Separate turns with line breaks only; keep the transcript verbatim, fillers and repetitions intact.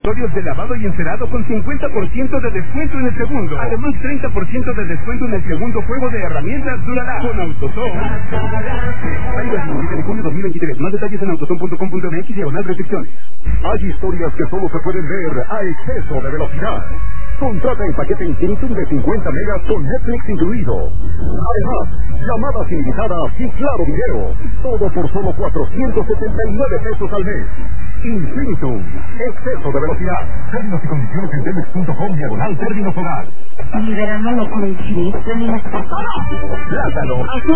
de lavado y encerado con cincuenta por ciento de descuento en el segundo. Además, treinta por ciento de descuento en el segundo juego de herramientas durará con AutoZone. De junio dos mil veintitrés. Más detalles en autozone punto com punto mx diagonal restricciones.
Hay historias que solo se pueden ver a exceso de velocidad. Contrata el paquete Infinitum de cincuenta megas con Netflix incluido. Además, llamadas ilimitadas y claro video. Todo por solo cuatrocientos setenta y nueve pesos al mes. Infinitum. Exceso de velocidad. Términos y condiciones en telmex punto com diagonal términos hogar.
Mi verano lo coincidiste en una estación.
Plátano.